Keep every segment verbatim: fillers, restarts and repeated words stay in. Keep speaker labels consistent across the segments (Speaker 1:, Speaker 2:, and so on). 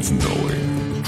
Speaker 1: of knowing.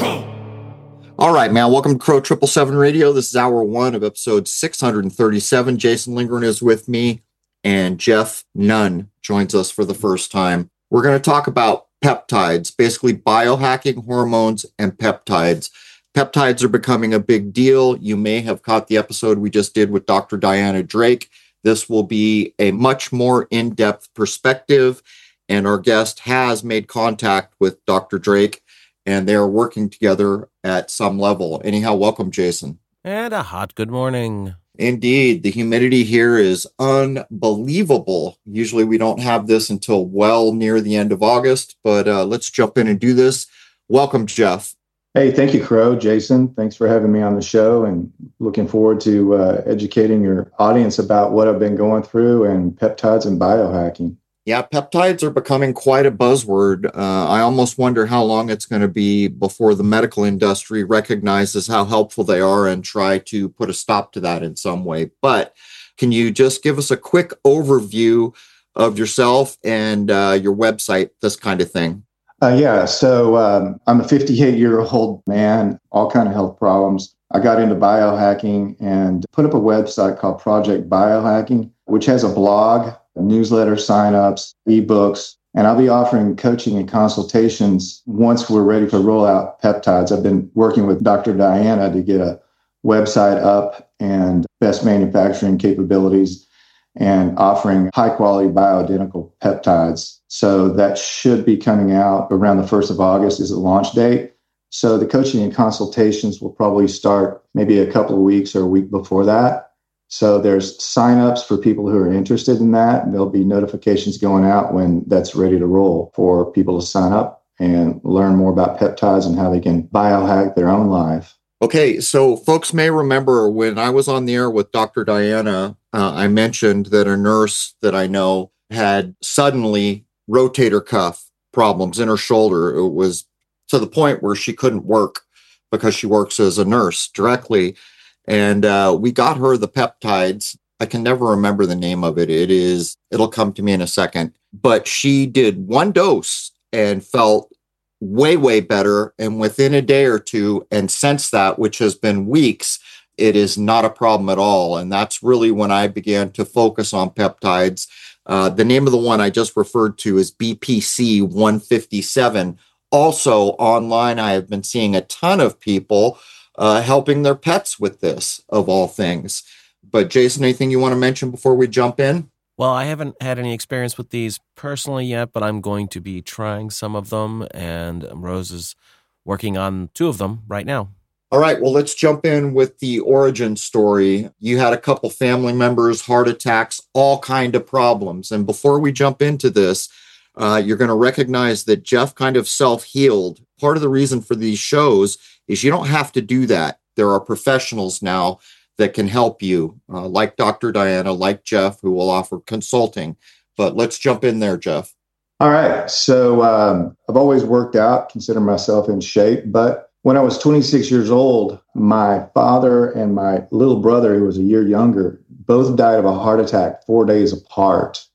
Speaker 2: All right, man. Welcome to Crow Triple Seven Radio. This is hour one of episode six hundred thirty-seven. Jason Lindgren is with me, and Jeff Nunn joins us for the first time. We're going to talk about peptides, basically biohacking hormones and peptides. Peptides are becoming a big deal. You may have caught the episode we just did with Doctor Diana Drake. This will be a much more in-depth perspective, and our guest has made contact with Doctor Drake, and they are working together at some level. Anyhow, welcome, Jason.
Speaker 3: And a hot good morning.
Speaker 2: Indeed. The humidity here is unbelievable. Usually we don't have this until well near the end of August, but uh, let's jump in and do this. Welcome, Jeff.
Speaker 4: Hey, thank you, Crow. Jason, thanks for having me on the show, and looking forward to uh, educating your audience about what I've been going through and peptides and biohacking.
Speaker 2: Yeah, peptides are becoming quite a buzzword. Uh, I almost wonder how long it's going to be before the medical industry recognizes how helpful they are and try to put a stop to that in some way. But can you just give us a quick overview of yourself and uh, your website, this kind of thing?
Speaker 4: Uh, yeah, so um, I'm a fifty-eight-year-old man, all kind of health problems. I got into biohacking and put up a website called Project Biohacking, which has a blog, a newsletter signups, ebooks, and I'll be offering coaching and consultations once we're ready to roll out peptides. I've been working with Doctor Diana to get a website up and best manufacturing capabilities and offering high-quality bioidentical peptides. So that should be coming out around the first of August is the launch date. So the coaching and consultations will probably start maybe a couple of weeks or a week before that. So there's signups for people who are interested in that. There'll be notifications going out when that's ready to roll for people to sign up and learn more about peptides and how they can biohack their own life.
Speaker 2: Okay, so folks may remember when I was on the air with Doctor Diana, uh, I mentioned that a nurse that I know had suddenly rotator cuff problems in her shoulder. It was to the point where she couldn't work because she works as a nurse directly. And uh, we got her the peptides. I can never remember the name of it. It is, it'll come to me in a second. But she did one dose and felt way, way better. And within a day or two, and since that, which has been weeks, it is not a problem at all. And that's really when I began to focus on peptides. Uh, the name of the one I just referred to is B P C one fifty-seven. Also online, I have been seeing a ton of people uh, helping their pets with this, of all things. But Jason, anything you want to mention before we jump in?
Speaker 3: Well, I haven't had any experience with these personally yet, but I'm going to be trying some of them, and Rose is working on two of them right now.
Speaker 2: All right, well, let's jump in with the origin story. You had a couple family members, heart attacks, all kind of problems. And before we jump into this, uh, you're going to recognize that Jeff kind of self-healed. Part of the reason for these shows is you don't have to do that. There are professionals now that can help you, uh, like Doctor Diana, like Jeff, who will offer consulting. But let's jump in there, Jeff.
Speaker 4: All right. So um, I've always worked out, consider myself in shape. But when I was twenty-six years old, my father and my little brother, who was a year younger, both died of a heart attack four days apart.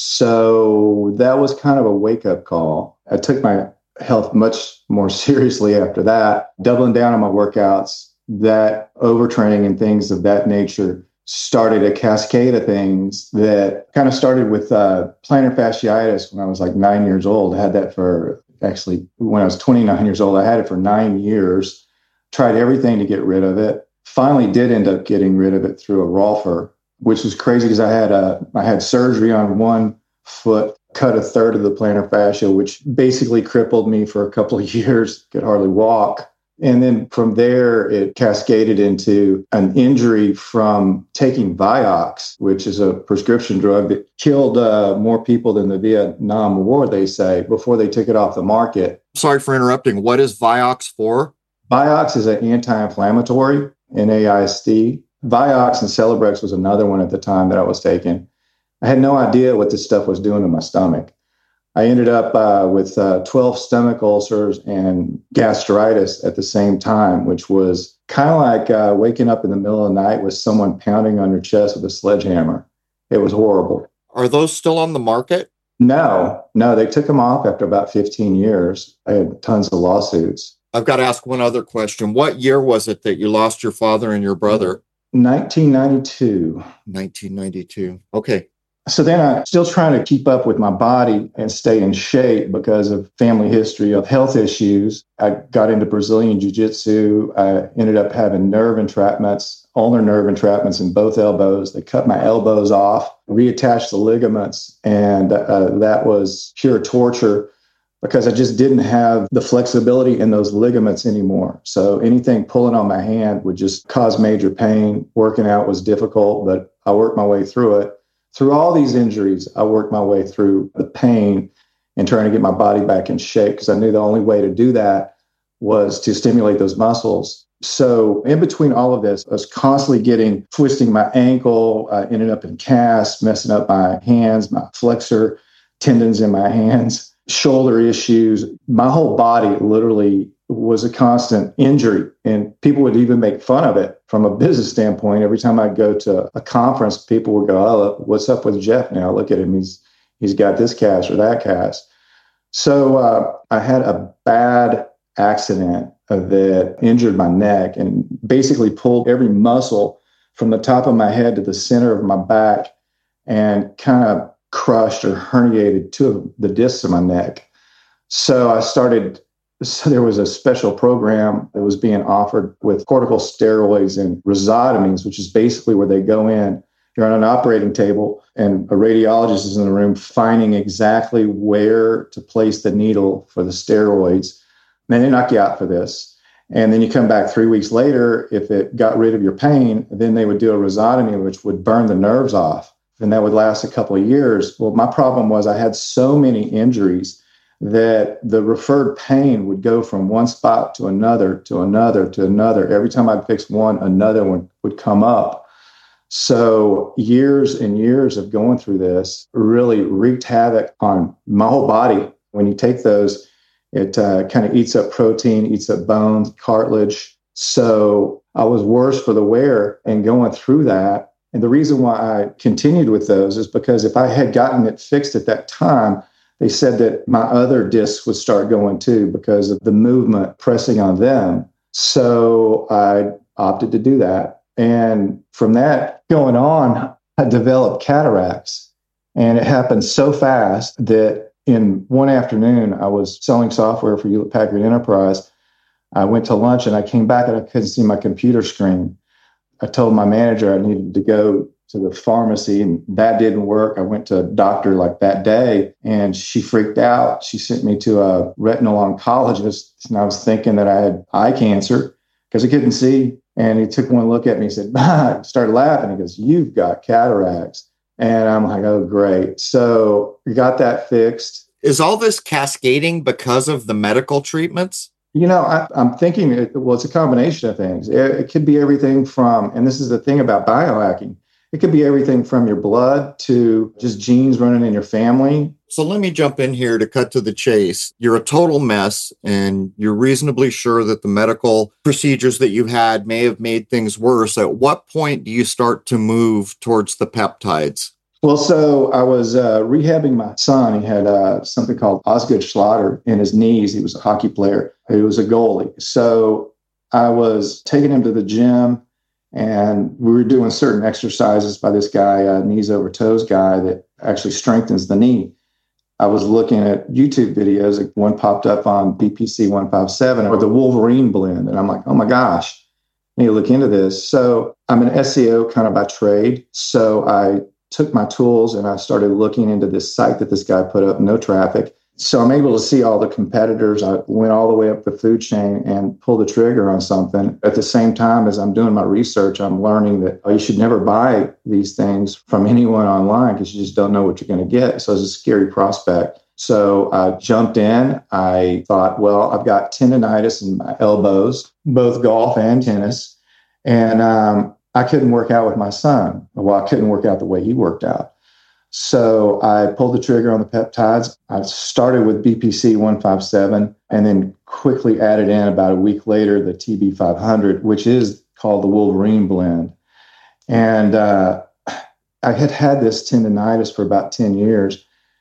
Speaker 4: So that was kind of a wake-up call. I took my health much more seriously after that, doubling down on my workouts. That overtraining and things of that nature started a cascade of things that kind of started with uh, plantar fasciitis when I was like nine years old. I had that for actually when I was twenty-nine years old. I had it for nine years, tried everything to get rid of it. Finally did end up getting rid of it through a Rolfer, which was crazy because I had a, I had surgery on one foot, cut a third of the plantar fascia, which basically crippled me for a couple of years, could hardly walk. And then from there, it cascaded into an injury from taking Vioxx, which is a prescription drug that killed uh, more people than the Vietnam War, they say, before they took it off the market.
Speaker 2: Sorry for interrupting. What is Vioxx for?
Speaker 4: Vioxx is an anti-inflammatory, N A I S T. Vioxx and Celebrex was another one at the time that I was taking. I had no idea what this stuff was doing to my stomach. I ended up uh, with uh, twelve stomach ulcers and gastritis at the same time, which was kind of like uh, waking up in the middle of the night with someone pounding on your chest with a sledgehammer. It was horrible.
Speaker 2: Are those still on the market?
Speaker 4: No, no, they took them off after about fifteen years. I had tons of lawsuits.
Speaker 2: I've got to ask one other question. What year was it that you lost your father and your brother?
Speaker 4: nineteen ninety-two.
Speaker 2: nineteen ninety-two. Okay.
Speaker 4: So then I'm still trying to keep up with my body and stay in shape because of family history of health issues. I got into Brazilian Jiu-Jitsu. I ended up having nerve entrapments, ulnar nerve entrapments in both elbows. They cut my elbows off, reattached the ligaments, and uh, that was pure torture because I just didn't have the flexibility in those ligaments anymore. So anything pulling on my hand would just cause major pain. Working out was difficult, but I worked my way through it. Through all these injuries, I worked my way through the pain and trying to get my body back in shape because I knew the only way to do that was to stimulate those muscles. So in between all of this, I was constantly getting, twisting my ankle, I ended up in casts, messing up my hands, my flexor tendons in my hands, shoulder issues. My whole body literally was a constant injury, and people would even make fun of it from a business standpoint. Every time I'd go to a conference, people would go, "Oh, what's up with Jeff now? Look at him. He's he's got this cast or that cast." So uh, I had a bad accident that injured my neck and basically pulled every muscle from the top of my head to the center of my back and kind of crushed or herniated two of the discs of my neck. So I started So there was a special program that was being offered with corticosteroids and rhizotomies, which is basically where they go in, you're on an operating table, and a radiologist is in the room finding exactly where to place the needle for the steroids. And they knock you out for this. And then you come back three weeks later, if it got rid of your pain, then they would do a rhizotomy, which would burn the nerves off. And that would last a couple of years. Well, my problem was I had so many injuries that the referred pain would go from one spot to another, to another, to another. Every time I'd fix one, another one would come up. So years and years of going through this really wreaked havoc on my whole body. When you take those, it uh, kind of eats up protein, eats up bones, cartilage. So I was worse for the wear and going through that. And the reason why I continued with those is because if I had gotten it fixed at that time, they said that my other discs would start going too because of the movement pressing on them. So I opted to do that. And from that going on, I developed cataracts. And it happened so fast that in one afternoon, I was selling software for Hewlett Packard Enterprise. I went to lunch and I came back and I couldn't see my computer screen. I told my manager I needed to go to the pharmacy, and that didn't work. I went to a doctor like that day, and she freaked out. She sent me to a retinal oncologist, and I was thinking that I had eye cancer because I couldn't see. And he took one look at me and said, bah, started laughing. He goes, "You've got cataracts." And I'm like, oh, great. So we got that fixed.
Speaker 2: Is all this cascading because of the medical treatments?
Speaker 4: You know, I, I'm thinking, it, well, it's a combination of things. It, it could be everything from, and this is the thing about biohacking, it could be everything from your blood to just genes running in your family.
Speaker 2: So let me jump in here to cut to the chase. You're a total mess, and you're reasonably sure that the medical procedures that you had may have made things worse. At what point do you start to move towards the peptides?
Speaker 4: Well, so I was uh, rehabbing my son. He had uh, something called Osgood Schlatter in his knees. He was a hockey player. He was a goalie. So I was taking him to the gym, and we were doing certain exercises by this guy, uh, knees over toes guy, that actually strengthens the knee. I was looking at YouTube videos. One popped up on B P C one fifty-seven or the Wolverine blend. And I'm like, oh my gosh, I need to look into this. So I'm an S E O kind of by trade. So I took my tools and I started looking into this site that this guy put up, No Traffic. So I'm able to see all the competitors. I went all the way up the food chain and pulled the trigger on something. At the same time as I'm doing my research, I'm learning that oh, you should never buy these things from anyone online because you just don't know what you're going to get. So it's a scary prospect. So I jumped in. I thought, well, I've got tendonitis in my elbows, both golf and tennis. And um, I couldn't work out with my son. Well, I couldn't work out the way he worked out. So I pulled the trigger on the peptides. I started with B P C one fifty-seven and then quickly added in about a week later the T B five hundred, which is called the Wolverine blend. And uh, I had had this tendonitis for about ten years.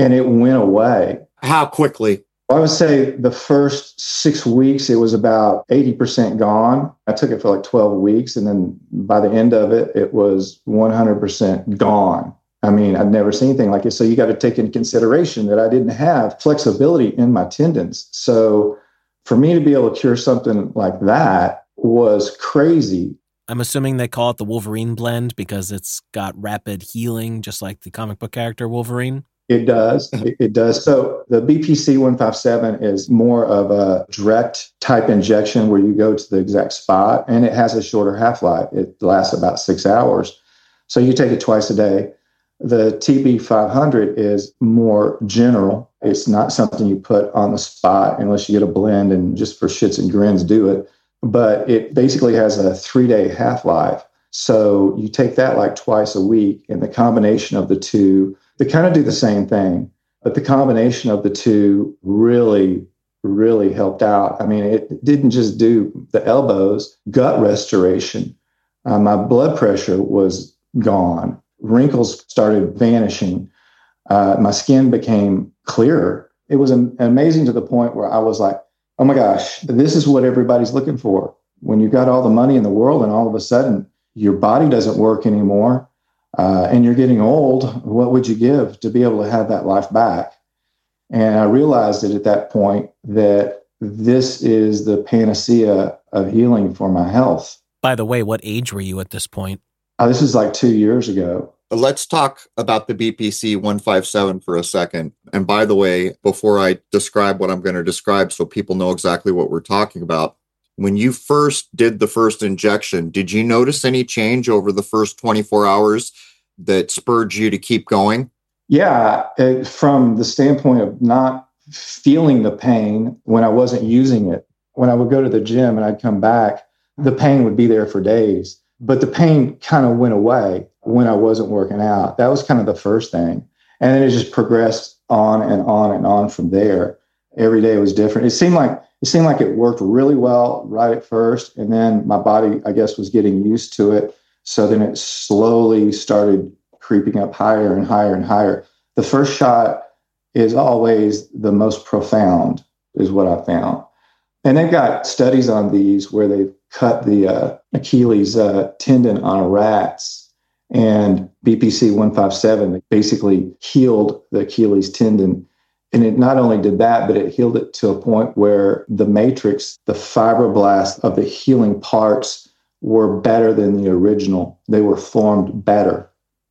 Speaker 4: and it went away.
Speaker 2: How quickly?
Speaker 4: I would say the first six weeks, it was about eighty percent gone. I took it for like twelve weeks. And then by the end of it, it was one hundred percent gone. I mean, I've never seen anything like it. So you got to take into consideration that I didn't have flexibility in my tendons. So for me to be able to cure something like that was crazy.
Speaker 3: I'm assuming they call it the Wolverine blend because it's got rapid healing, just like the comic book character Wolverine.
Speaker 4: It does. It, it does. So the B P C one fifty-seven is more of a direct type injection where you go to the exact spot, and it has a shorter half-life. It lasts about six hours. So you take it twice a day. The T B five hundred is more general. It's not something you put on the spot unless you get a blend and just for shits and grins do it. But it basically has a three-day half-life. So you take that like twice a week, and the combination of the two, they kind of do the same thing, but the combination of the two really, really helped out. I mean, it didn't just do the elbows, gut restoration. Uh, my blood pressure was gone. Wrinkles started vanishing. Uh, my skin became clearer. It was am- amazing to the point where I was like, oh my gosh, this is what everybody's looking for. When you've got all the money in the world and all of a sudden your body doesn't work anymore, uh, and you're getting old, what would you give to be able to have that life back? And I realized it at that point that this is the panacea of healing for my health.
Speaker 3: By the way, what age were you at this point?
Speaker 4: Uh, this is like two years ago.
Speaker 2: Let's talk about the B P C one fifty-seven for a second. And by the way, before I describe what I'm going to describe so people know exactly what we're talking about, when you first did the first injection, did you notice any change over the first twenty-four hours that spurred you to keep going?
Speaker 4: Yeah, it, from the standpoint of not feeling the pain when I wasn't using it. When I would go to the gym and I'd come back, the pain would be there for days. But the pain kind of went away when I wasn't working out. That was kind of the first thing. And then it just progressed on and on and on from there. Every day was different. It seemed like it seemed like it worked really well right at first. And then my body, I guess, was getting used to it. So then it slowly started creeping up higher and higher and higher. The first shot is always the most profound, is what I found. And they've got studies on these where they've cut the uh, Achilles uh, tendon on rats, and B P C one fifty-seven basically healed the Achilles tendon. And it not only did that, but it healed it to a point where the matrix, the fibroblasts of the healing parts were better than the original. They were formed better.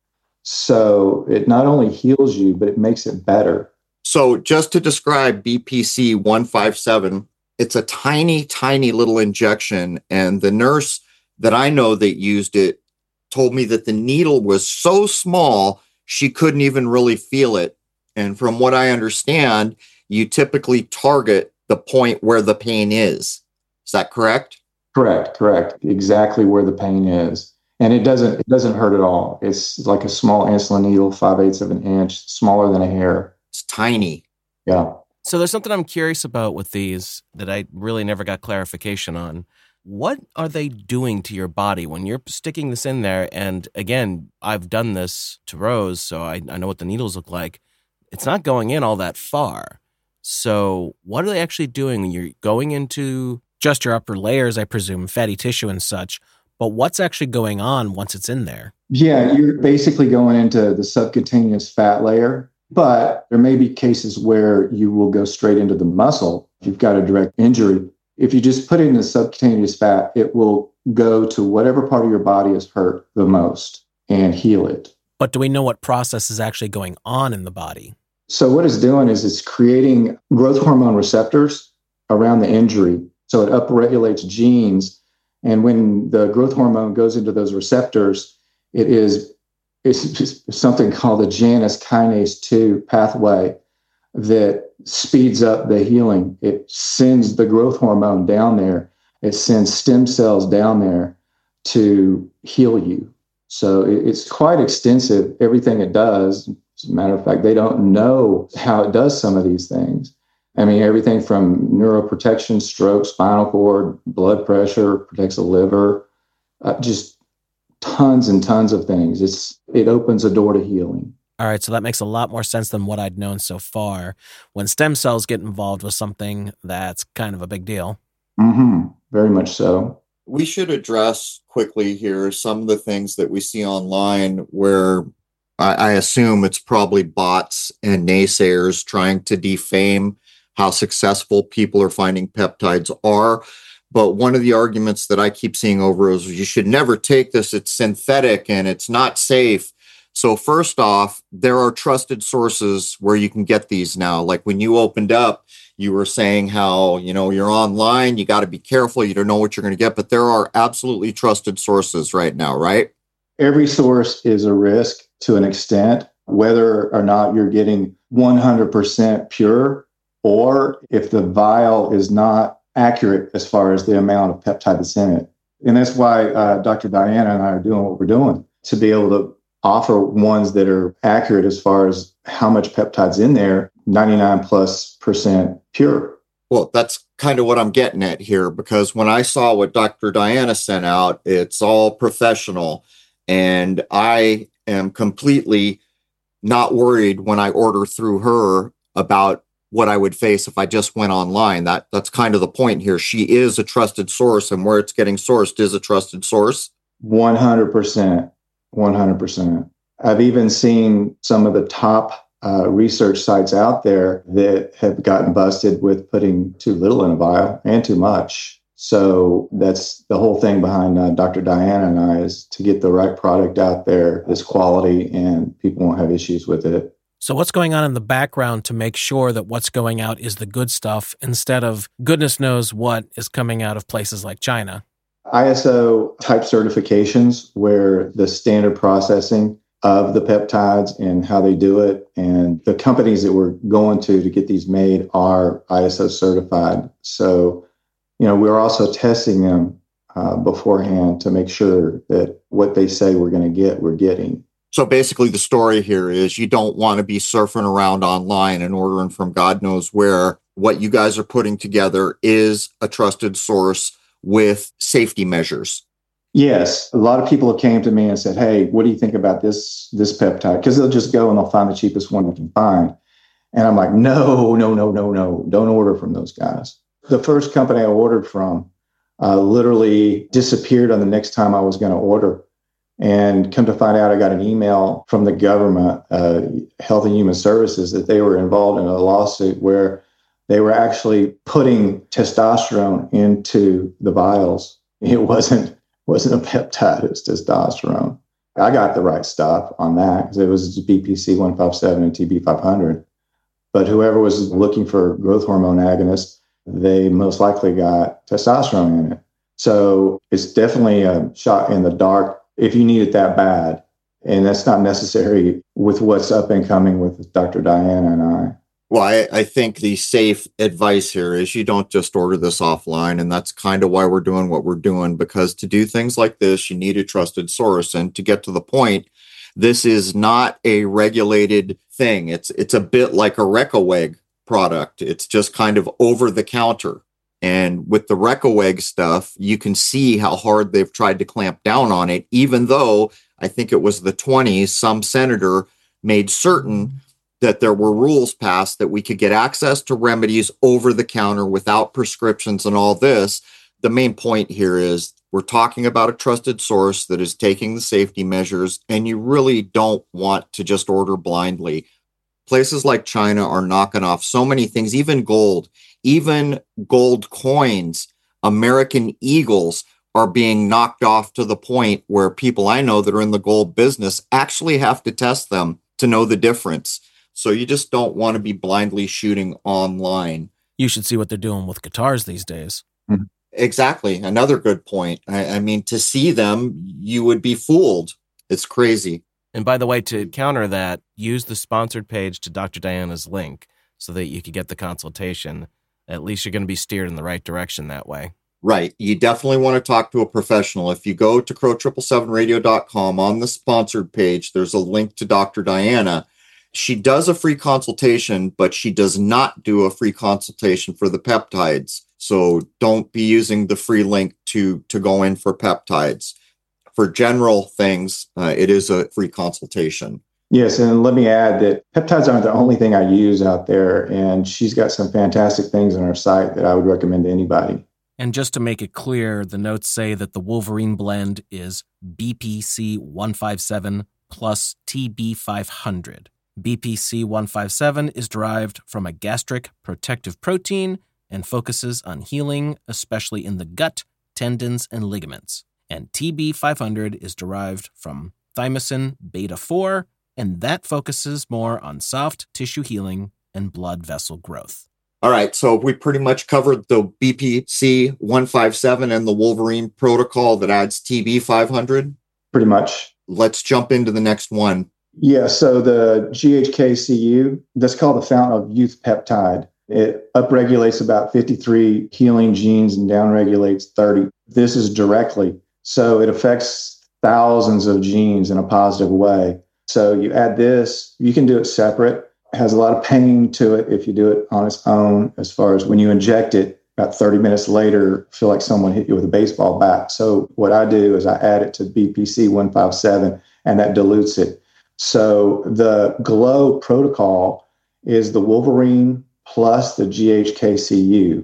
Speaker 4: So it not only heals you, but it makes it better.
Speaker 2: So just to describe B P C one fifty-seven, it's a tiny, tiny little injection. And the nurse that I know that used it told me that the needle was so small, she couldn't even really feel it. And from what I understand, you typically target the point where the pain is. Is that correct?
Speaker 4: Correct, correct. Exactly where the pain is. And it doesn't it doesn't hurt at all. It's like a small insulin needle, five-eighths of an inch, smaller than a hair.
Speaker 2: It's tiny.
Speaker 4: Yeah.
Speaker 3: So there's something I'm curious about with these that I really never got clarification on. What are they doing to your body when you're sticking this in there? And again, I've done this to Rose, so I, I know what the needles look like. It's not going in all that far. So what are they actually doing when you're going into just your upper layers, I presume, fatty tissue and such? But what's actually going on once it's in there?
Speaker 4: Yeah, you're basically going into the subcutaneous fat layer, but there may be cases where you will go straight into the muscle if you've got a direct injury. If you just put it in the subcutaneous fat, it will go to whatever part of your body is hurt the most and heal it.
Speaker 3: But do we know what process is actually going on in the body?
Speaker 4: So what it's doing is it's creating growth hormone receptors around the injury. So it upregulates genes. And when the growth hormone goes into those receptors, it is it's something called the Janus kinase two pathway that speeds up the healing. It sends the growth hormone down there. It sends stem cells down there to heal you. So it's quite extensive, everything it does. As a matter of fact, they don't know how it does some of these things. I mean, everything from neuroprotection, stroke, spinal cord, blood pressure, protects the liver, uh, just tons and tons of things. It's It opens a door to healing.
Speaker 3: All right, so that makes a lot more sense than what I'd known so far. When stem cells get involved with something, that's kind of a big deal.
Speaker 4: Mm-hmm. Very much so.
Speaker 2: We should address quickly here some of the things that we see online where I, I assume it's probably bots and naysayers trying to defame how successful people are finding peptides are. But one of the arguments that I keep seeing over is you should never take this. It's synthetic and it's not safe. So first off, there are trusted sources where you can get these now. Like when you opened up, you were saying how, you know, you're online, you got to be careful. You don't know what you're going to get, but there are absolutely trusted sources right now, right?
Speaker 4: Every source is a risk to an extent, whether or not you're getting one hundred percent pure, or if the vial is not accurate as far as the amount of peptide that's in it. And that's why uh, Doctor Diana and I are doing what we're doing, to be able to offer ones that are accurate as far as how much peptide's in there, ninety-nine plus percent pure.
Speaker 2: Well, that's kind of what I'm getting at here, because when I saw what Doctor Diana sent out, it's all professional. And I am completely not worried when I order through her about what I would face if I just went online. That that's kind of the point here. She is a trusted source, and where it's getting sourced is a trusted source.
Speaker 4: one hundred percent. one hundred percent. I've even seen some of the top uh, research sites out there that have gotten busted with putting too little in a vial and too much. So that's the whole thing behind uh, Doctor Diana and I, is to get the right product out there that's quality and people won't have issues with it.
Speaker 3: So what's going on in the background to make sure that what's going out is the good stuff instead of goodness knows what is coming out of places like China?
Speaker 4: I S O type certifications, where the standard processing of the peptides and how they do it, and the companies that we're going to to get these made are I S O certified. So, you know, we're also testing them uh, beforehand to make sure that what they say we're going to get, we're getting.
Speaker 2: So basically the story here is you don't want to be surfing around online and ordering from God knows where. What you guys are putting together is a trusted source with safety measures.
Speaker 4: Yes. A lot of people came to me and said, hey, what do you think about this, this peptide? Because they'll just go and they'll find the cheapest one they can find. And I'm like, no, no, no, no, no. Don't order from those guys. The first company I ordered from uh, literally disappeared on the next time I was going to order. And come to find out, I got an email from the government, uh, Health and Human Services, that they were involved in a lawsuit where they were actually putting testosterone into the vials. It wasn't wasn't a peptide, it was testosterone. I got the right stuff on that because it was B P C one fifty-seven and T B five hundred. But whoever was looking for growth hormone agonists, they most likely got testosterone in it. So it's definitely a shot in the dark if you need it that bad. And that's not necessary with what's up and coming with Doctor Diana and I.
Speaker 2: Well, I, I think the safe advice here is you don't just order this offline. And that's kind of why we're doing what we're doing, because to do things like this, you need a trusted source. And to get to the point, this is not a regulated thing. It's it's a bit like a Recoweg product. It's just kind of over the counter. And with the Recoweg stuff, you can see how hard they've tried to clamp down on it, even though I think it was the twenties, some senator made certain that there were rules passed that we could get access to remedies over the counter without prescriptions and all this. The main point here is we're talking about a trusted source that is taking the safety measures, and you really don't want to just order blindly. Places like China are knocking off so many things, even gold, even gold coins, American Eagles are being knocked off to the point where people I know that are in the gold business actually have to test them to know the difference. So you just don't want to be blindly shooting online.
Speaker 3: You should see what they're doing with guitars these days.
Speaker 2: Mm-hmm. Exactly. Another good point. I, I mean, to see them, you would be fooled. It's crazy.
Speaker 3: And by the way, to counter that, use the sponsored page to Doctor Diana's link so that you could get the consultation. At least you're going to be steered in the right direction that way.
Speaker 2: Right. You definitely want to talk to a professional. If you go to crow seven seven radio dot com on the sponsored page, there's a link to Doctor Diana. She does a free consultation, but she does not do a free consultation for the peptides. So don't be using the free link to, to go in for peptides. For general things, uh, it is a free consultation.
Speaker 4: Yes, and let me add that peptides aren't the only thing I use out there, and she's got some fantastic things on her site that I would recommend to anybody.
Speaker 3: And just to make it clear, the notes say that the Wolverine blend is B P C one fifty-seven plus T B five hundred. B P C one fifty-seven is derived from a gastric protective protein and focuses on healing, especially in the gut, tendons, and ligaments. And T B five hundred is derived from thymosin beta four, and that focuses more on soft tissue healing and blood vessel growth.
Speaker 2: All right, so we pretty much covered the B P C one fifty-seven and the Wolverine protocol that adds T B five hundred.
Speaker 4: Pretty much.
Speaker 2: Let's jump into the next one.
Speaker 4: Yeah, so the G H K C U, that's called the fountain of youth peptide. It upregulates about fifty-three healing genes and downregulates thirty. This is directly. So it affects thousands of genes in a positive way. So you add this, you can do it separate. It has a lot of pain to it if you do it on its own, as far as when you inject it, about thirty minutes later, feel like someone hit you with a baseball bat. So what I do is I add it to B P C one fifty-seven, and that dilutes it. So the GLOW protocol is the Wolverine plus the G H K C U.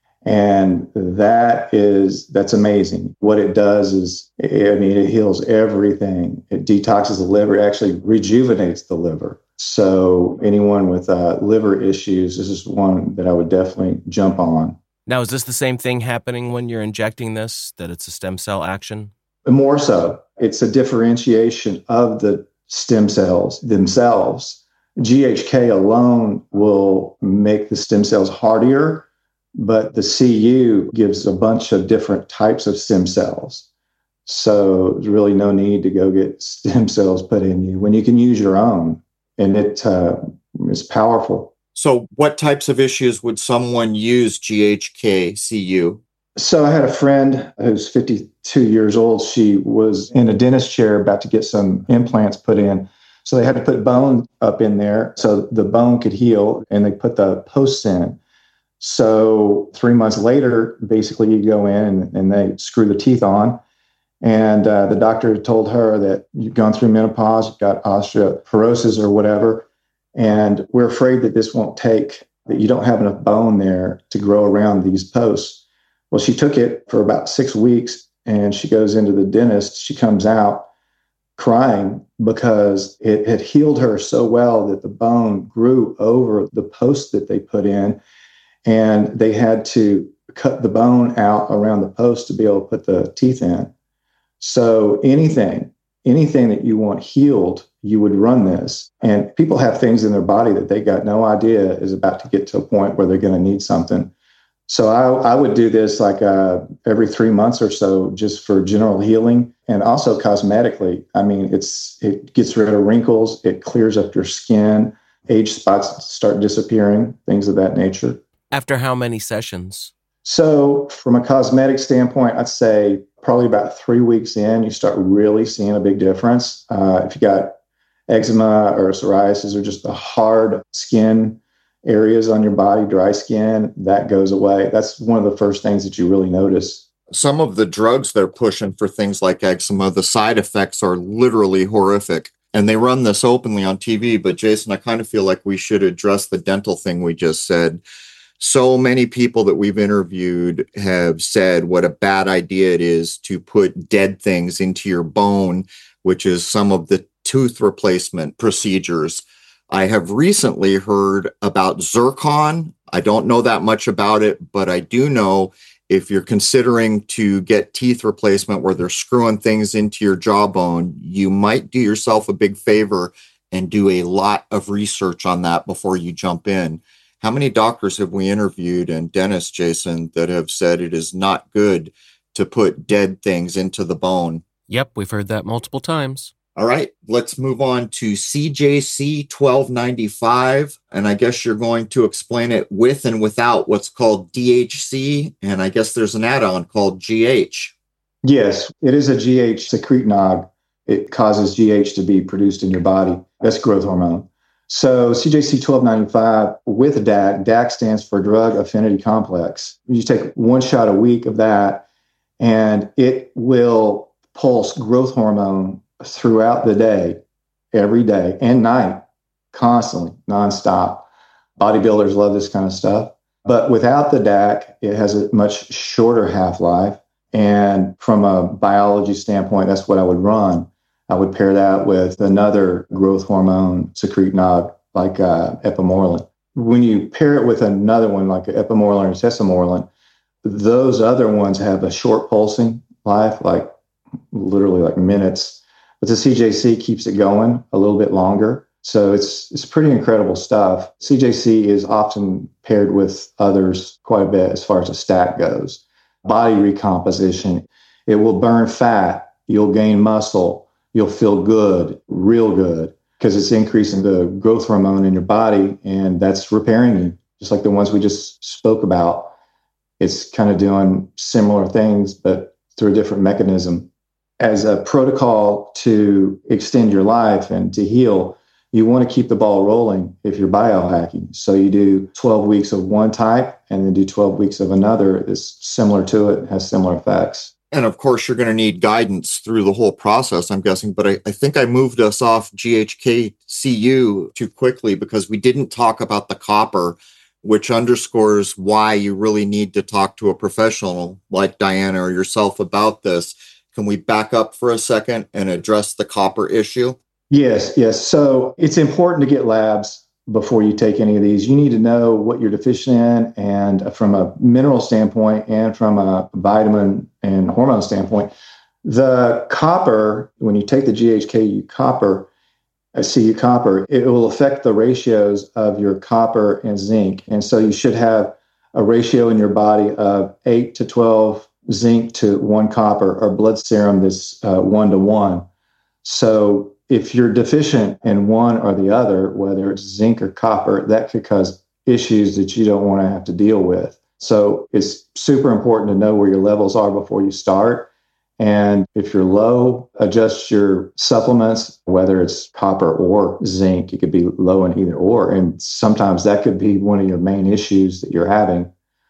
Speaker 4: And that is, that's amazing. What it does is, I mean, it heals everything. It detoxes the liver. It actually rejuvenates the liver. So anyone with uh, liver issues, this is one that I would definitely jump on.
Speaker 3: Now, is this the same thing happening when you're injecting this, that it's a stem cell action?
Speaker 4: More so. It's a differentiation of the stem cells themselves. G H K alone will make the stem cells hardier, but the C U gives a bunch of different types of stem cells. So there's really no need to go get stem cells put in you when you can use your own, and it uh, is powerful.
Speaker 2: So what types of issues would someone use G H K C U?
Speaker 4: So I had a friend who's fifty-two years old. She was in a dentist chair about to get some implants put in. So they had to put bone up in there so the bone could heal, and they put the posts in. So three months later, basically you go in and, and they screw the teeth on. And uh, the doctor told her that you've gone through menopause, you've got osteoporosis or whatever, and we're afraid that this won't take, that you don't have enough bone there to grow around these posts. Well, she took it for about six weeks and she goes into the dentist. She comes out crying because it had healed her so well that the bone grew over the post that they put in, and they had to cut the bone out around the post to be able to put the teeth in. So anything, anything that you want healed, you would run this. And people have things in their body that they got no idea is about to get to a point where they're going to need something. So I, I would do this like uh, every three months or so, just for general healing and also cosmetically. I mean, it's it gets rid of wrinkles, it clears up your skin, age spots start disappearing, things of that nature.
Speaker 3: After how many sessions?
Speaker 4: So from a cosmetic standpoint, I'd say probably about three weeks in, you start really seeing a big difference. Uh, if you got eczema or psoriasis or just the hard skin areas on your body, dry skin, that goes away. That's one of the first things that you really notice.
Speaker 2: Some of the drugs they're pushing for things like eczema, the side effects are literally horrific. And they run this openly on T V. But Jason, I kind of feel like we should address the dental thing we just said. So many people that we've interviewed have said what a bad idea it is to put dead things into your bone, which is some of the tooth replacement procedures. I have recently heard about zircon. I don't know that much about it, but I do know if you're considering to get teeth replacement where they're screwing things into your jawbone, you might do yourself a big favor and do a lot of research on that before you jump in. How many doctors have we interviewed and dentists, Jason, that have said it is not good to put dead things into the bone?
Speaker 3: Yep, we've heard that multiple times.
Speaker 2: All right, let's move on to C J C twelve ninety-five. And I guess you're going to explain it with and without what's called D H C. And I guess there's an add-on called G H.
Speaker 4: Yes, it is a G H secretagogue. It causes G H to be produced in your body. That's growth hormone. So C J C twelve ninety-five with D A C, D A C stands for Drug Affinity Complex. You take one shot a week of that, and it will pulse growth hormone throughout the day. every day and night, constantly, nonstop. Bodybuilders love this kind of stuff. But without the D A C, it has a much shorter half-life. And from a biology standpoint, that's what I would run. I would pair that with another growth hormone secretionog like uh, epimorelin. When you pair it with another one like epimorelin or tesamorelin, those other ones have a short pulsing life, like literally like minutes. But the C J C keeps it going a little bit longer. So it's it's pretty incredible stuff. C J C is often paired with others quite a bit as far as a stack goes. Body recomposition, it will burn fat, you'll gain muscle, you'll feel good, real good, because it's increasing the growth hormone in your body, and that's repairing you, just like the ones we just spoke about. It's kind of doing similar things, but through a different mechanism. As a protocol to extend your life and to heal, you want to keep the ball rolling if you're biohacking. So you do twelve weeks of one type and then do twelve weeks of another. It's similar to it, has similar effects.
Speaker 2: And of course, you're going to need guidance through the whole process, I'm guessing. But I, I think I moved us off G H K C U too quickly because we didn't talk about the copper, which underscores why you really need to talk to a professional like Diana or yourself about this. Can we back up for a second and address the copper issue?
Speaker 4: Yes, yes. So it's important to get labs before you take any of these. You need to know what you're deficient in, and from a mineral standpoint and from a vitamin and hormone standpoint. The copper, when you take the G H K U copper, C U copper, it will affect the ratios of your copper and zinc. And so you should have a ratio in your body of eight to twelve zinc to one copper, or blood serum that's uh, one to one. So if you're deficient in one or the other, whether it's zinc or copper, that could cause issues that you don't want to have to deal with. So it's super important to know where your levels are before you start. And if you're low, adjust your supplements, whether it's copper or zinc. You could be low in either or. And sometimes that could be one of your main issues that you're having.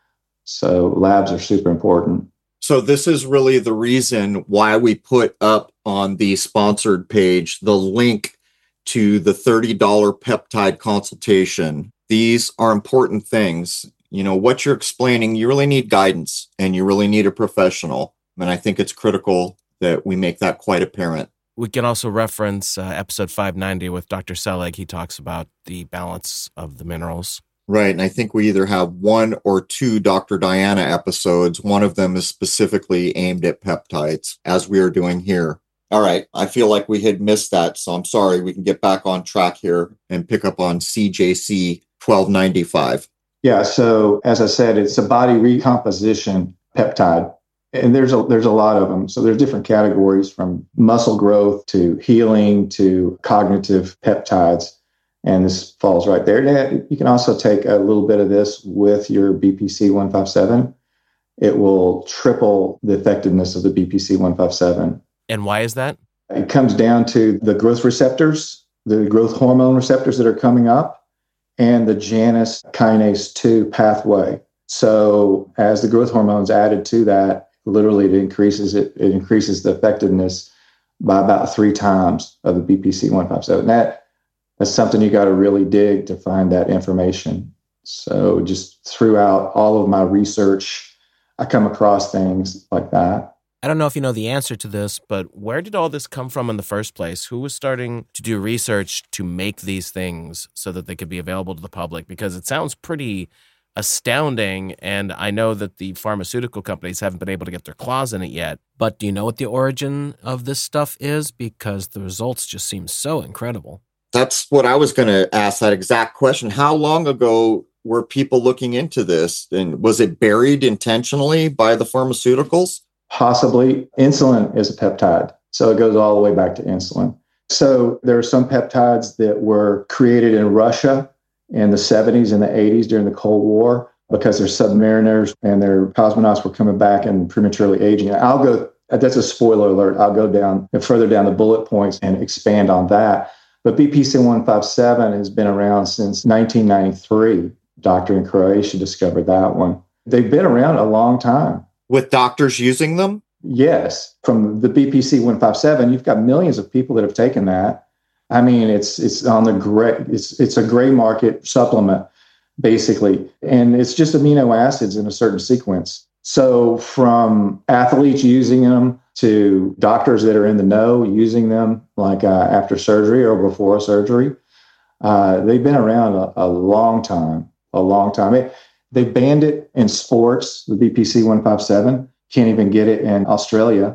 Speaker 4: So labs are super important.
Speaker 2: So this is really the reason why we put up on the sponsored page the link to the thirty dollars peptide consultation. These are important things. You know, what you're explaining, you really need guidance and you really need a professional. And I think it's critical that we make that quite apparent.
Speaker 3: We can also reference uh, episode five ninety with Doctor Selig. He talks about the balance of the minerals.
Speaker 2: Right. And I think we either have one or two Doctor Diana episodes. One of them is specifically aimed at peptides, as we are doing here. All right. I feel like we had missed that. So I'm sorry. We can get back on track here and pick up on C J C twelve ninety-five.
Speaker 4: Yeah. So as I said, it's a body recomposition peptide. And there's a there's a lot of them. So there's different categories from muscle growth to healing to cognitive peptides. And this falls right there. You can also take a little bit of this with your B P C one fifty-seven. It will triple the effectiveness of the B P C one fifty-seven.
Speaker 3: And why is that?
Speaker 4: It comes down to the growth receptors, the growth hormone receptors that are coming up, and the Janus kinase two pathway. So as the growth hormones added to that, literally it increases it, it increases the effectiveness by about three times of the B P C one fifty-seven. That That's something you got to really dig to find that information. So just throughout all of my research, I come across things like that.
Speaker 3: I don't know if you know the answer to this, but where did all this come from in the first place? Who was starting to do research to make these things so that they could be available to the public? Because it sounds pretty astounding, and I know that the pharmaceutical companies haven't been able to get their claws in it yet. But do you know what the origin of this stuff is? Because the results just seem so incredible.
Speaker 2: That's what I was going to ask, that exact question. How long ago were people looking into this? And was it buried intentionally by the pharmaceuticals?
Speaker 4: Possibly. Insulin is a peptide. So it goes all the way back to insulin. So there are some peptides that were created in Russia in the seventies and the eighties during the Cold War because their submariners and their cosmonauts were coming back and prematurely aging. And I'll go, that's a spoiler alert. I'll go down further down the bullet points and expand on that. But B P C one fifty-seven has been around since nineteen ninety-three. Doctor in Croatia discovered that one. They've been around a long time.
Speaker 2: With doctors using them?
Speaker 4: Yes. From the B P C one fifty-seven, you've got millions of people that have taken that. I mean, it's it's on the gray. It's it's a gray market supplement, basically, and it's just amino acids in a certain sequence. So from athletes using them to doctors that are in the know using them, like uh, after surgery or before surgery, uh, they've been around a, a long time, a long time. It, they banned it in sports, the B P C one fifty-seven. Can't even get it in Australia.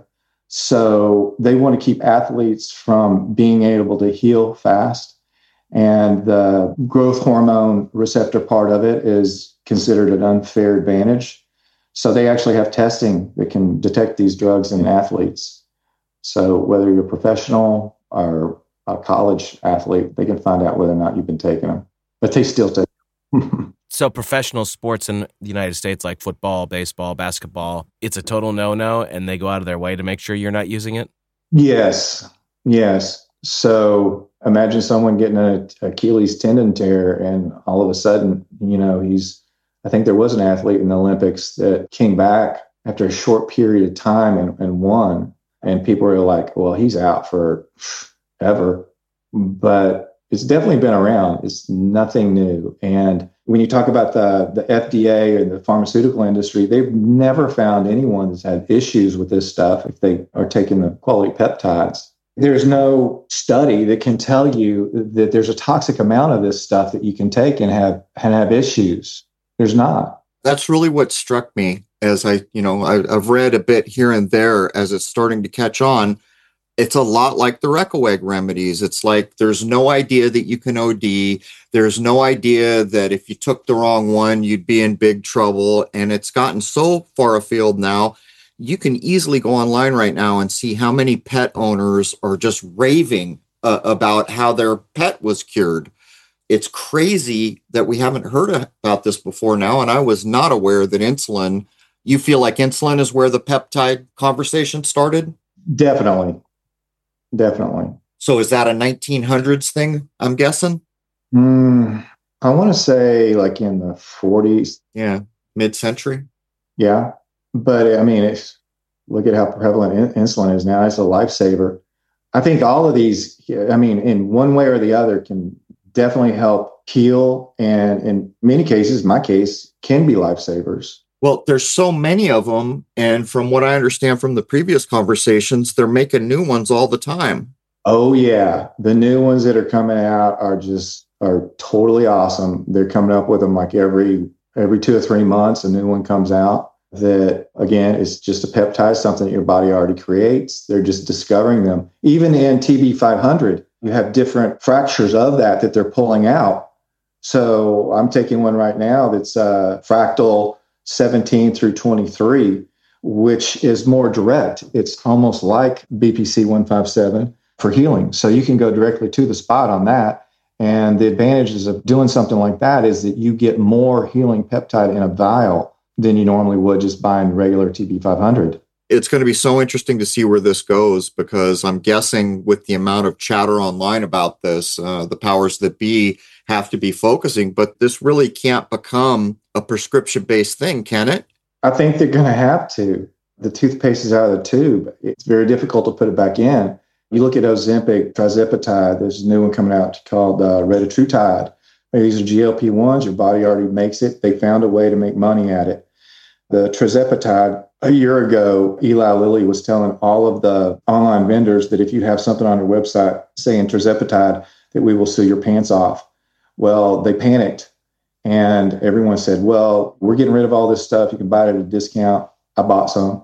Speaker 4: So they want to keep athletes from being able to heal fast. And the growth hormone receptor part of it is considered an unfair advantage. So they actually have testing that can detect these drugs in athletes. So whether you're a professional or a college athlete, they can find out whether or not you've been taking them. But they still take them.
Speaker 3: So professional sports in the United States, like football, baseball, basketball, it's a total no-no, and they go out of their way to make sure you're not using it?
Speaker 4: Yes, yes. So imagine someone getting an Achilles tendon tear, and all of a sudden, you know, he's, I think there was an athlete in the Olympics that came back after a short period of time and, and won. And people were like, well, he's out for ever. But it's definitely been around. It's nothing new. And when you talk about the, the F D A and the pharmaceutical industry, they've never found anyone that's had issues with this stuff if they are taking the quality peptides. There's no study that can tell you that there's a toxic amount of this stuff that you can take and have and have issues. There's not.
Speaker 2: That's really what struck me as I, you know, I, I've read a bit here and there as it's starting to catch on. It's a lot like the Recoeg remedies. It's like there's no idea that you can O D. There's no idea that if you took the wrong one, you'd be in big trouble. And it's gotten so far afield now, you can easily go online right now and see how many pet owners are just raving uh, about how their pet was cured. It's crazy that we haven't heard about this before now. And I was not aware that insulin, you feel like insulin is where the peptide conversation started?
Speaker 4: Definitely. Definitely.
Speaker 2: So is that a nineteen hundreds thing, I'm guessing?
Speaker 4: Mm, I want to say like in the forties.
Speaker 2: Yeah. Mid-century.
Speaker 4: Yeah. But I mean, it's, look at how prevalent in, insulin is now. It's a lifesaver. I think all of these, I mean, in one way or the other can definitely help heal. And in many cases, my case, can be lifesavers.
Speaker 2: Well, there's so many of them. And from what I understand from the previous conversations, they're making new ones all the time.
Speaker 4: Oh, yeah. The new ones that are coming out are just, are totally awesome. They're coming up with them like every, every two or three months, a new one comes out that, again, is just a peptide, something that your body already creates. They're just discovering them. Even in T B five hundred, you have different fractures of that that they're pulling out. So I'm taking one right now that's uh, fractal seventeen through twenty-three, which is more direct. It's almost like B P C one fifty-seven for healing. So you can go directly to the spot on that. And the advantages of doing something like that is that you get more healing peptide in a vial than you normally would just buying regular T B five hundred.
Speaker 2: It's going to be so interesting to see where this goes, because I'm guessing with the amount of chatter online about this, uh, the powers that be have to be focusing, but this really can't become a prescription-based thing, can it?
Speaker 4: I think they're going to have to. The toothpaste is out of the tube. It's very difficult to put it back in. You look at Ozempic, Trizepatide, there's a new one coming out called uh, Retatrutide. These are G L P ones. Your body already makes it. They found a way to make money at it. The Trizepatide, a year ago, Eli Lilly was telling all of the online vendors that if you have something on your website saying Trizepatide, that we will sue your pants off. Well, they panicked. And everyone said, well, we're getting rid of all this stuff. You can buy it at a discount. I bought some.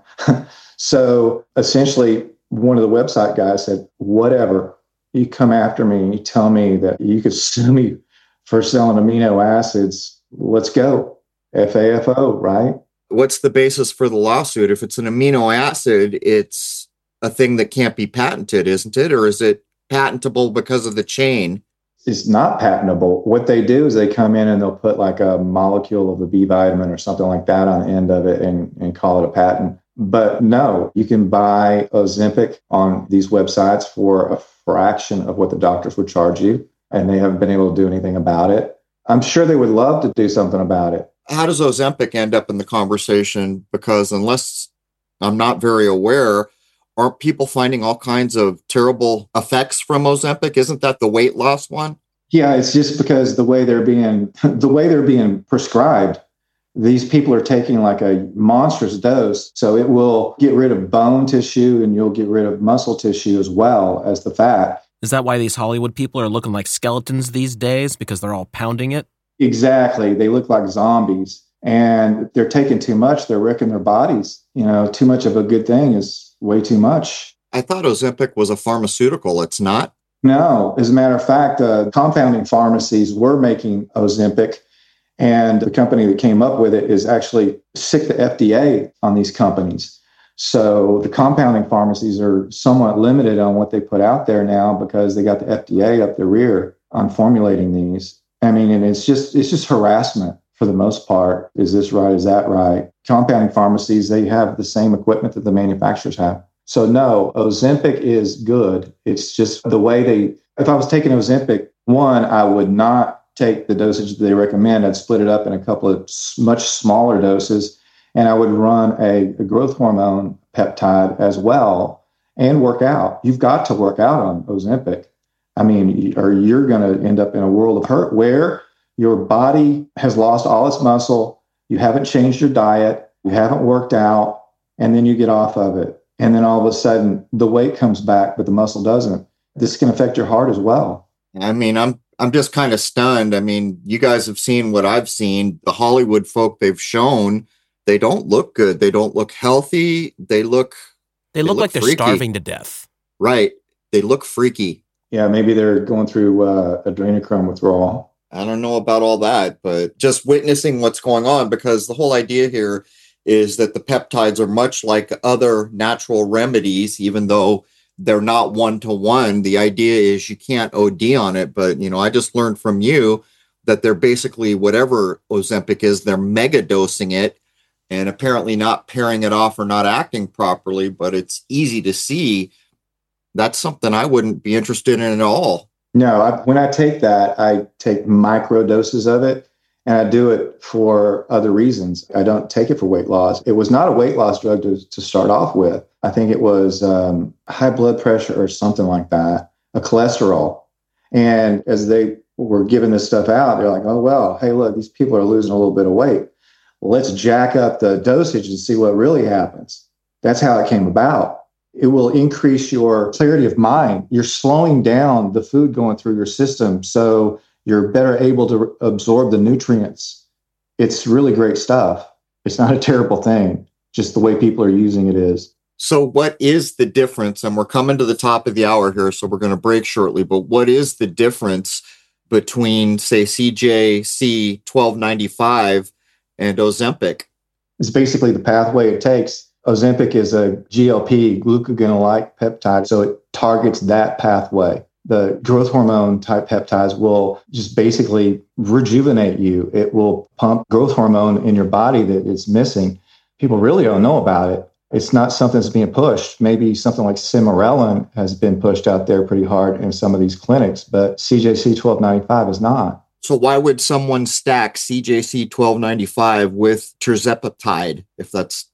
Speaker 4: So essentially, one of the website guys said, whatever, you come after me and you tell me that you could sue me for selling amino acids, let's go. F A F O, right?
Speaker 2: What's the basis for the lawsuit? If it's an amino acid, it's a thing that can't be patented, isn't it? Or is it patentable because of the chain?
Speaker 4: It's not patentable. What they do is they come in and they'll put like a molecule of a B vitamin or something like that on the end of it and, and call it a patent. But no, you can buy Ozempic on these websites for a fraction of what the doctors would charge you, and they haven't been able to do anything about it. I'm sure they would love to do something about it.
Speaker 2: How does Ozempic end up in the conversation? Because unless I'm not very aware, Aren't people finding all kinds of terrible effects from Ozempic? Isn't that the weight loss one?
Speaker 4: Yeah, it's just because the way they're being the way they're being prescribed, these people are taking like a monstrous dose. So it will get rid of bone tissue and you'll get rid of muscle tissue as well as the fat.
Speaker 3: Is that why these Hollywood people are looking like skeletons these days? Because they're all pounding it?
Speaker 4: Exactly. They look like zombies and they're taking too much. They're wrecking their bodies. You know, too much of a good thing is way too much.
Speaker 2: I thought Ozempic was a pharmaceutical. It's not?
Speaker 4: No. As a matter of fact, uh, compounding pharmacies were making Ozempic, and the company that came up with it is actually sick the F D A on these companies. So the compounding pharmacies are somewhat limited on what they put out there now because they got the F D A up the rear on formulating these. I mean, and it's just it's just harassment for the most part. Is this right? Is that right? Compounding pharmacies, they have the same equipment that the manufacturers have. So no, Ozempic is good. It's just the way they, if I was taking Ozempic, one, I would not take the dosage that they recommend. I'd split it up in a couple of much smaller doses, and I would run a, a growth hormone peptide as well and work out. You've got to work out on Ozempic. I mean, or you're going to end up in a world of hurt where your body has lost all its muscle. You haven't changed your diet. You haven't worked out, and then you get off of it. And then all of a sudden the weight comes back, but the muscle doesn't. This can affect your heart as well.
Speaker 2: I mean, I'm I'm just kind of stunned. I mean, you guys have seen what I've seen. The Hollywood folk they've shown, they don't look good. They don't look healthy. They look
Speaker 3: They look, they look like they're
Speaker 2: freaky.
Speaker 3: starving to death.
Speaker 2: Right. They look freaky.
Speaker 4: Yeah, maybe they're going through uh, adrenochrome withdrawal.
Speaker 2: I don't know about all that, but just witnessing what's going on, because the whole idea here is that the peptides are much like other natural remedies, even though they're not one-to-one. The idea is you can't O D on it, but, you know, I just learned from you that they're basically, whatever Ozempic is, they're mega dosing it and apparently not pairing it off or not acting properly, but it's easy to see that's something I wouldn't be interested in at all.
Speaker 4: No, I, when I take that, I take micro doses of it. And I do it for other reasons. I don't take it for weight loss. It was not a weight loss drug to, to start off with. I think it was um, high blood pressure or something like that, a cholesterol. And as they were giving this stuff out, they're like, oh, well, hey, look, these people are losing a little bit of weight. Well, let's jack up the dosage and see what really happens. That's how it came about. It will increase your clarity of mind. You're slowing down the food going through your system. So you're better able to absorb the nutrients. It's really great stuff. It's not a terrible thing. Just the way people are using it is.
Speaker 2: So what is the difference? And we're coming to the top of the hour here, so we're going to break shortly. But what is the difference between, say, C J C twelve ninety-five and Ozempic?
Speaker 4: It's basically the pathway it takes. Ozempic is a G L P, glucagon-like peptide, so it targets that pathway. The growth hormone type peptides will just basically rejuvenate you. It will pump growth hormone in your body that is missing. People really don't know about it. It's not something that's being pushed. Maybe something like Cimarelin has been pushed out there pretty hard in some of these clinics, but C J C twelve ninety-five is not.
Speaker 2: So why would someone stack C J C twelve ninety-five with tirzepatide, if that's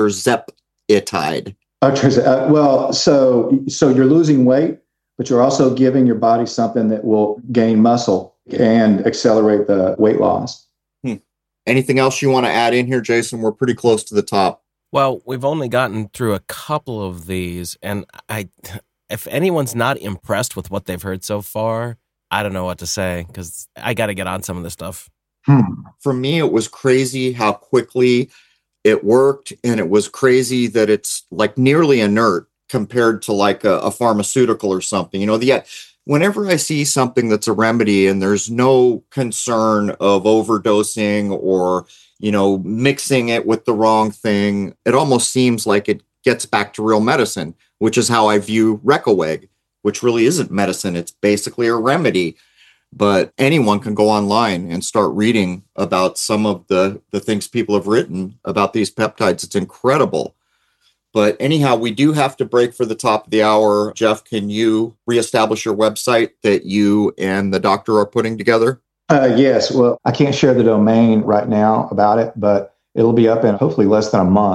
Speaker 2: tirzepatide?
Speaker 4: Oh, uh, well, so so you're losing weight, but you're also giving your body something that will gain muscle and accelerate the weight loss.
Speaker 2: Hmm. Anything else you want to add in here, Jason? We're pretty close to the top.
Speaker 3: Well, we've only gotten through a couple of these, and I, if anyone's not impressed with what they've heard so far, I don't know what to say, because I got to get on some of this stuff.
Speaker 2: Hmm. For me, it was crazy how quickly it worked, and it was crazy that it's like nearly inert compared to like a, a pharmaceutical or something. You know, the whenever I see something that's a remedy and there's no concern of overdosing or, you know, mixing it with the wrong thing, it almost seems like it gets back to real medicine, which is how I view Reckeweg, which really isn't medicine. It's basically a remedy. But anyone can go online and start reading about some of the, the things people have written about these peptides. It's incredible. But anyhow, we do have to break for the top of the hour. Jeff, can you reestablish your website that you and the doctor are putting together?
Speaker 4: Uh, yes. Well, I can't share the domain right now about it, but it'll be up in hopefully less than a month.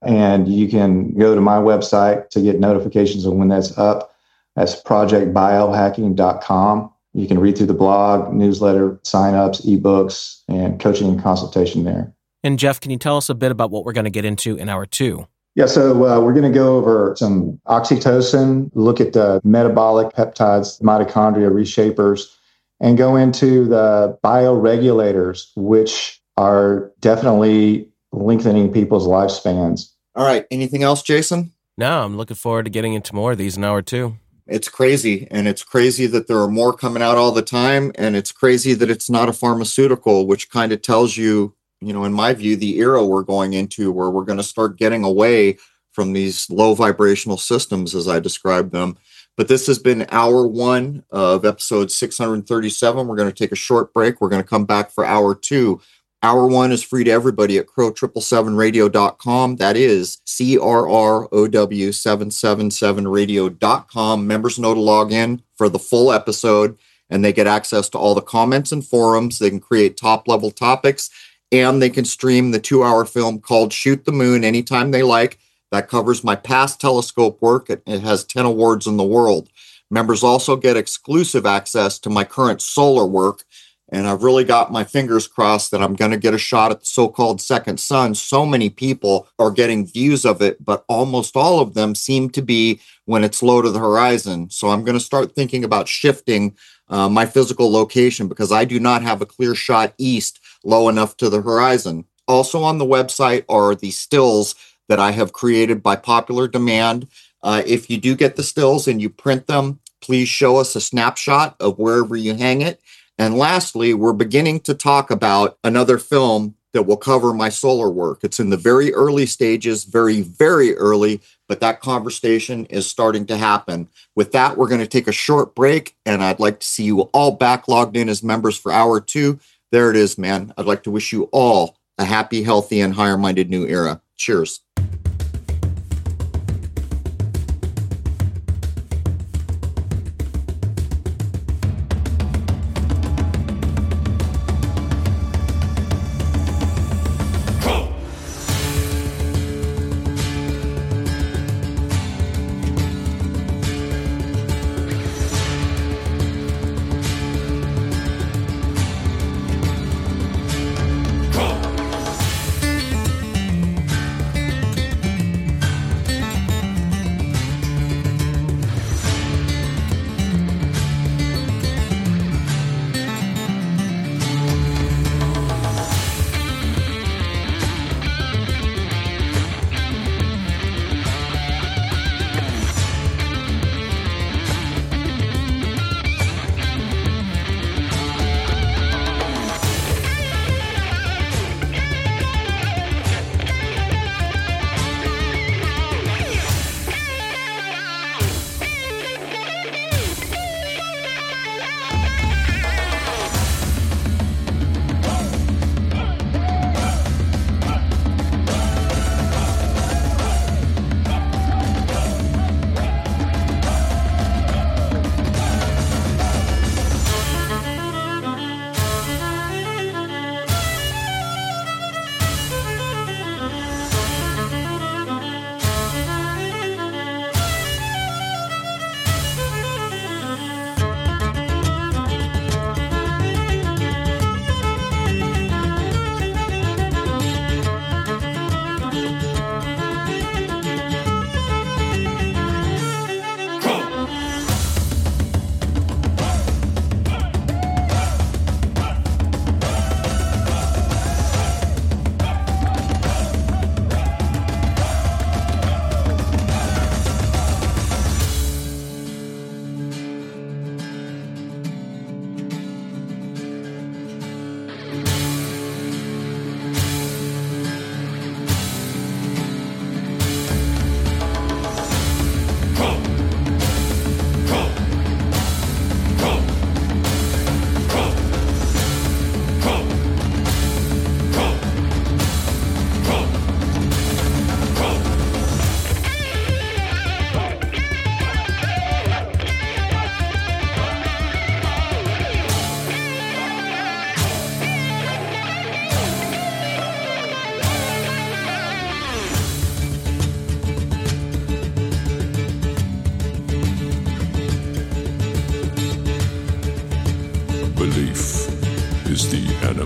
Speaker 4: And you can go to my website to get notifications of when that's up. That's project biohacking dot com. You can read through the blog, newsletter, signups, ebooks, and coaching and consultation there.
Speaker 3: And Jeff, can you tell us a bit about what we're going to get into in hour two?
Speaker 4: Yeah, so uh, we're going to go over some oxytocin, look at the metabolic peptides, mitochondria reshapers, and go into the bioregulators, which are definitely lengthening people's lifespans.
Speaker 2: All right. Anything else, Jason?
Speaker 3: No, I'm looking forward to getting into more of these in hour two.
Speaker 2: It's crazy. And it's crazy that there are more coming out all the time. And it's crazy that it's not a pharmaceutical, which kind of tells you, you know, in my view, the era we're going into where we're going to start getting away from these low vibrational systems, as I described them. But this has been hour one of episode six hundred thirty-seven. We're going to take a short break. We're going to come back for hour two. Hour one is free to everybody at crow seven seven radio dot com. That is C R R O W seven seven seven radio dot com. Members know to log in for the full episode, and they get access to all the comments and forums. They can create top-level topics, and they can stream the two-hour film called Shoot the Moon anytime they like. That covers my past telescope work. It, it has ten awards in the world. Members also get exclusive access to my current solar work. And I've really got my fingers crossed that I'm going to get a shot at the so-called second sun. So many people are getting views of it, but almost all of them seem to be when it's low to the horizon. So I'm going to start thinking about shifting uh, my physical location because I do not have a clear shot east low enough to the horizon. Also on the website are the stills that I have created by popular demand. Uh, if you do get the stills and you print them, please show us a snapshot of wherever you hang it. And lastly, we're beginning to talk about another film that will cover my solar work. It's in the very early stages, very, very early, but that conversation is starting to happen. With that, we're going to take a short break, and I'd like to see you all back logged in as members for hour two. There it is, man. I'd like to wish you all a happy, healthy, and higher-minded new era. Cheers.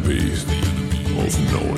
Speaker 1: enemy of knowing.